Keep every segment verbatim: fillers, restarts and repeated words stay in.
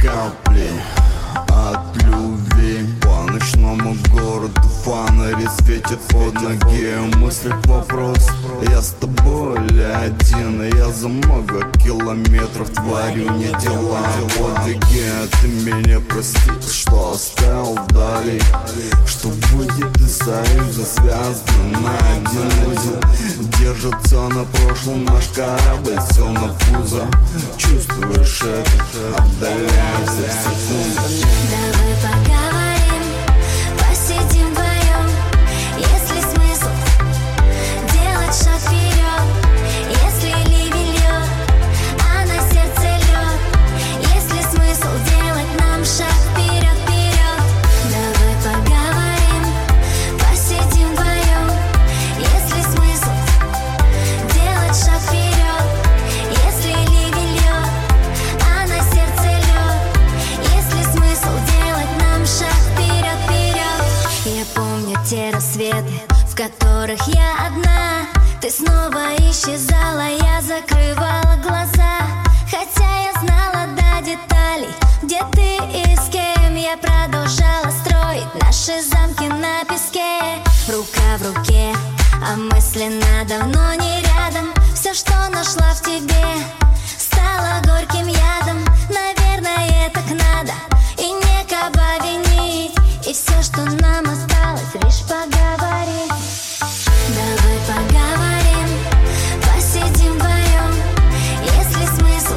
капли от любви. По ночному городу фонари светят под ноги. Мысли вопрос: я с тобой или один? Я за много километров творю не дела. Подвиги, ты меня прости, что оставил вдали, что выйдет из союза, связаны на один узел. Держится на прошлом наш корабль, сел на пузо. Чувствуешь это, отдаляемся секунды. Давай поговорим, посидим вдвоем. Есть ли смысл делать шаг вперед? Если ливень льет, а на сердце лед, есть ли смысл делать нам шаг вперед, вперед? Давай поговорим, посидим вдвоем. Есть ли смысл делать шаг вперед? Если ливень льет, а на сердце лед, есть ли смысл делать нам шаг вперед, вперед? Я помню те рассветы, в которых я одна. Ты снова исчезала, я закрывала глаза. Хотя я знала до деталей, где ты и с кем. Я продолжала строить наши замки на песке. Рука в руке, а мысленно давно не рядом. Все, что нашла в тебе, стало горьким ядом. Наверное, так надо, и некого винить. И все, что нам осталось, лишь поговорить. Давай поговорим, посидим вдвоем. Есть ли смысл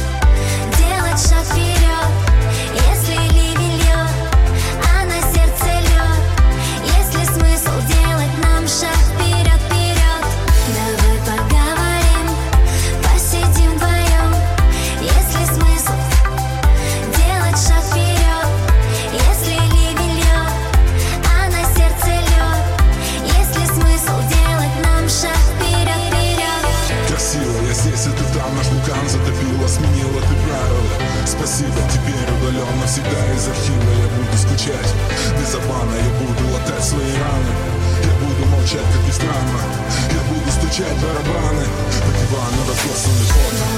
делать шаг вперед? Если ливень льет, а на сердце лед, есть ли смысл делать нам шаг вперед, вперед? Давай поговорим, посидим вдвоем. Есть ли смысл делать шаг вперед? Если ливень льет, а на сердце лед, есть ли смысл делать нам шаг вперед, вперед? Красиво, я здесь, и ты там, наш вулкан затопило, сменила ты правила. Спасибо, теперь удален навсегда из архива. Я буду скучать без обмана, я буду латать свои раны. Я буду молчать, как ни странно, я буду стучать барабаны по дивану, разбросанный ход.